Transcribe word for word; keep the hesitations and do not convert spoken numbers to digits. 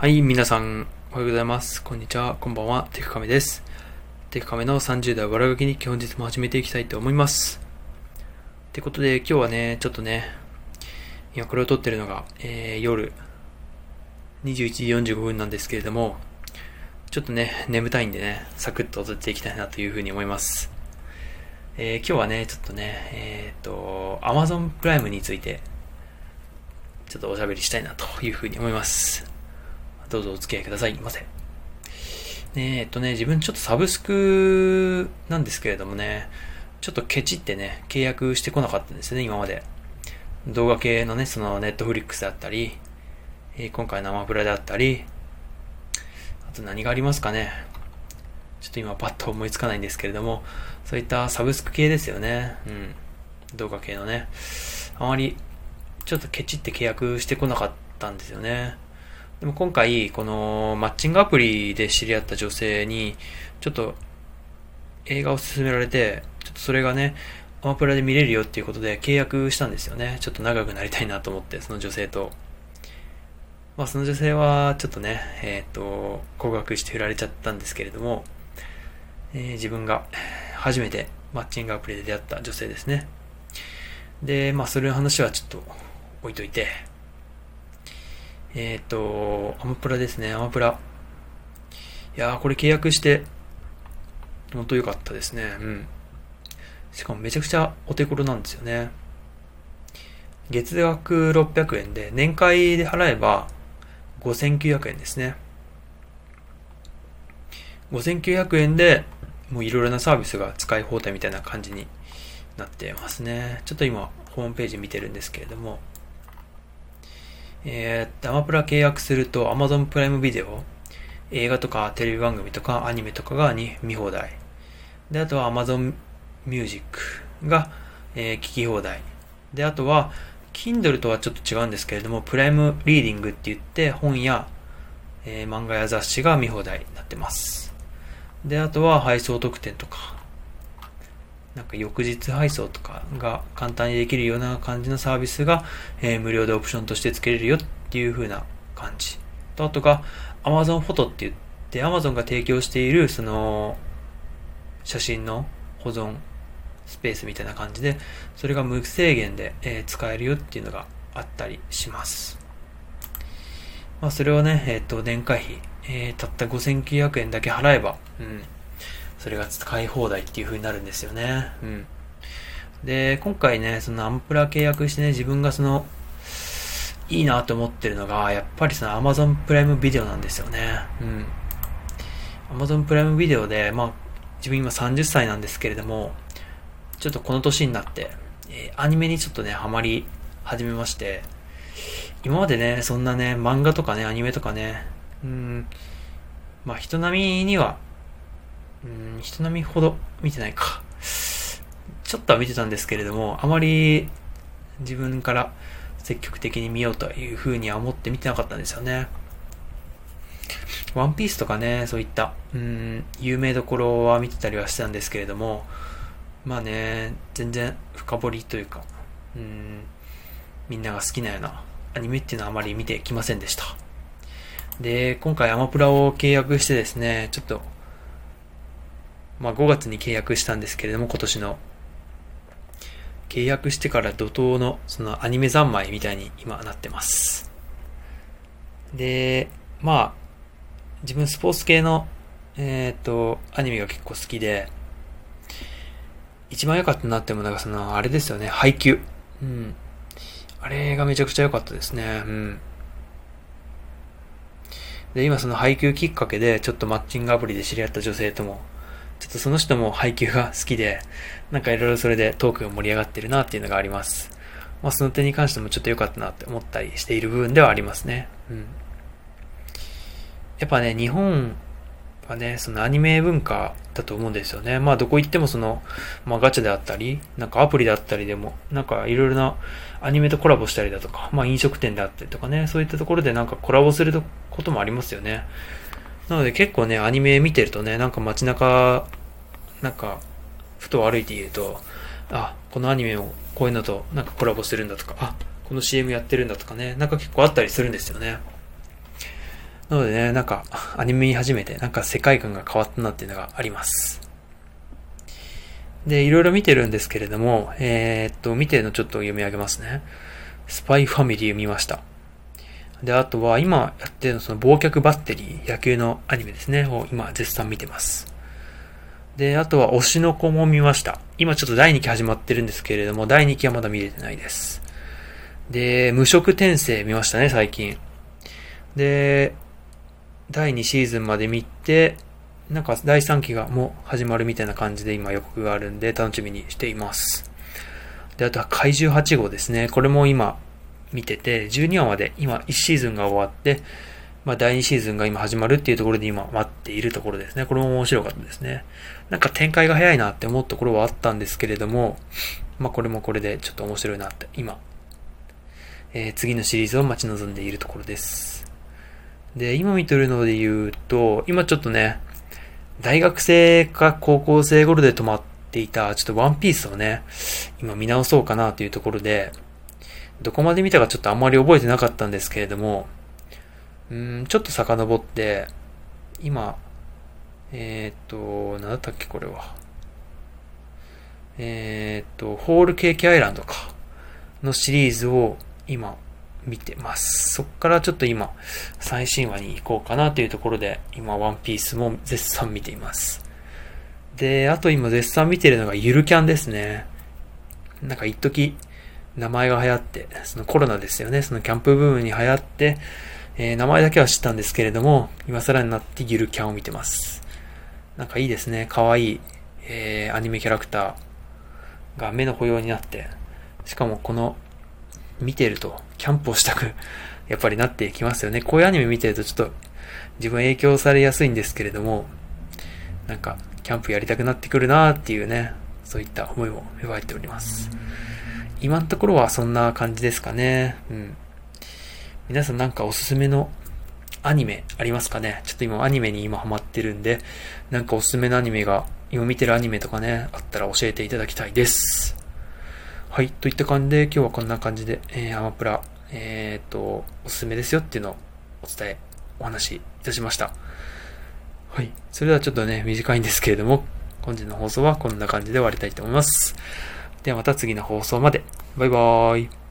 はい、皆さん、おはようございます。こんにちは、こんばんは、テクカメです。テクカメのさんじゅう代悪ガキ日記、本日も始めていきたいと思います。ってことで、今日はね、ちょっとね、今これを撮ってるのが、えー、夜にじゅういちじよんじゅうごふんなんですけれども、ちょっとね、眠たいんでね、サクッと撮っていきたいなというふうに思います。えー、今日はね、ちょっとね、えっと、Amazon プライムについて、ちょっとおしゃべりしたいなというふうに思います。どうぞお付き合いくださいませ。ねえ、えっとね、自分ちょっとサブスクなんですけれどもね、ちょっとケチってね、契約してこなかったんですね、今まで。動画系のね、そのネットフリックスだったり、えー、今回のアマプラであったり、あと何がありますかね。ちょっと今パッと思いつかないんですけれども、そういったサブスク系ですよね。うん。動画系のね。あまり、ちょっとケチって契約してこなかったんですよね。でも今回、このマッチングアプリで知り合った女性に、ちょっと映画を勧められて、ちょっとそれがね、アマプラで見れるよっていうことで契約したんですよね。ちょっと仲良くなりたいなと思って、その女性と。まあその女性はちょっとね、えっと、告白して振られちゃったんですけれども、えー、自分が初めてマッチングアプリで出会った女性ですね。で、まあそれの話はちょっと置いといて、えっと、アマプラですね、アマプラ。いやー、これ契約して、本当良かったですね。うん。しかもめちゃくちゃお手頃なんですよね。月額ろっぴゃくえんで、年会で払えばごせんきゅうひゃくえんですね。ごせんきゅうひゃくえんで、もういろいろなサービスが使い放題みたいな感じになってますね。ちょっと今、ホームページ見てるんですけれども、えー、アマプラ契約すると Amazon プライムビデオ、映画とかテレビ番組とかアニメとかがに見放題。で、あとは Amazon Music が、えー、聞き放題。で、あとは Kindle とはちょっと違うんですけれども、プライムリーディングって言って本や、えー、漫画や雑誌が見放題になってます。で、あとは配送特典とか、なんか翌日配送とかが簡単にできるような感じのサービスが、えー、無料でオプションとして付けれるよっていう風な感じ。と、あとが Amazon フォトって言って Amazon が提供しているその写真の保存スペースみたいな感じで、それが無制限で、えー、使えるよっていうのがあったりします。まあそれをね、えっと、年会費、えー、たったごせんきゅうひゃくえんだけ払えば、うん。それが使い放題っていう風になるんですよね。うん。で、今回ね、そのアマプラ契約してね、自分がその、いいなと思ってるのが、やっぱりその Amazon プライムビデオなんですよね。うん。Amazon プライムビデオで、まあ、自分今さんじゅっさいなんですけれども、ちょっとこの年になって、えー、アニメにちょっとね、ハマり始めまして、今までね、そんなね、漫画とかね、アニメとかね、うん、まあ人並みには、うん、人並みほど見てないか。ちょっとは見てたんですけれども、あまり自分から積極的に見ようというふうには思って見てなかったんですよね。ワンピースとかね、そういった、うん、有名どころは見てたりはしてたんですけれども、まあね、全然深掘りというか、うん、みんなが好きなようなアニメっていうのはあまり見てきませんでした。で、今回アマプラを契約してですね、ちょっと、まあごがつに契約したんですけれども、今年の。契約してから怒涛のそのアニメ三昧みたいに今なってます。で、まあ、自分スポーツ系の、えっと、アニメが結構好きで、一番良かったなっても、なんかその、あれですよね、配給。うん。あれがめちゃくちゃ良かったですね。うん。で、今その配給きっかけで、ちょっとマッチングアプリで知り合った女性とも、ちょっとその人も配給が好きで、なんかいろいろそれでトークが盛り上がってるなっていうのがあります。まあその点に関してもちょっと良かったなって思ったりしている部分ではありますね。うん。やっぱね、日本はね、そのアニメ文化だと思うんですよね。まあどこ行ってもその、まあガチャであったり、なんかアプリであったりでも、なんかいろいろなアニメとコラボしたりだとか、まあ飲食店であったりとかね、そういったところでなんかコラボすることもありますよね。なので結構ね、アニメ見てるとね、なんか街中、なんか、ふと歩いていると、あ、このアニメをこういうのとなんかコラボしてるんだとか、あ、この シーエム やってるんだとかね、なんか結構あったりするんですよね。 なのでね、なんか、アニメ見始めて、なんか世界観が変わったなっていうのがあります。で、いろいろ見てるんですけれども、えー、っと、見てるのちょっと読み上げますね。スパイファミリー見ました。で、あとは今やってるのその忘却バッテリー、野球のアニメですね、を今絶賛見てます。で、あとは推しの子も見ました。今ちょっとだいにき始まってるんですけれども、だいにきはまだ見れてないです。で、無色転生見ましたね、最近。で、だいにシーズンまで見て、なんかだいさんきがもう始まるみたいな感じで今予告があるんで楽しみにしています。で、あとは怪獣はち号ですね。これも今見てて、じゅうにわまで今いちシーズンが終わって、まあだいにシーズンが今始まるっていうところで今待っているところですね。これも面白かったですね。なんか展開が早いなって思うところはあったんですけれども、まあこれもこれでちょっと面白いなって今、えー、次のシリーズを待ち望んでいるところです。で、今見てるので言うと、今ちょっとね、大学生か高校生頃で止まっていた、ちょっとワンピースをね、今見直そうかなというところで、どこまで見たかちょっとあんまり覚えてなかったんですけれども、うーん、ちょっと遡って、今、えーっと、なんだったっけこれは。えーっと、ホールケーキアイランドか、のシリーズを今見てます。そっからちょっと今、最新話に行こうかなというところで、今ワンピースも絶賛見ています。で、あと今絶賛見てるのがゆるキャンですね。なんか一時名前が流行って、そのコロナですよね。そのキャンプブームに流行って、えー、名前だけは知ったんですけれども、今更になってゆるキャンを見てます。なんかいいですね。かわいい、えー、アニメキャラクターが目の保養になって、しかもこの見てるとキャンプをしたくやっぱりなってきますよね。こういうアニメ見てるとちょっと自分影響されやすいんですけれども、なんかキャンプやりたくなってくるなーっていうね、そういった思いも芽生えております。今のところはそんな感じですかね。うん。皆さんなんかおすすめのアニメありますかね。ちょっと今アニメに今ハマってるんで、なんかおすすめのアニメが、今見てるアニメとかね、あったら教えていただきたいです。はい。といった感じで今日はこんな感じで、えー、アマプラ、えーと、おすすめですよっていうのをお伝え、お話しいたしました。はい。それではちょっとね、短いんですけれども、本日の放送はこんな感じで終わりたいと思います。ではまた次の放送まで。バイバーイ。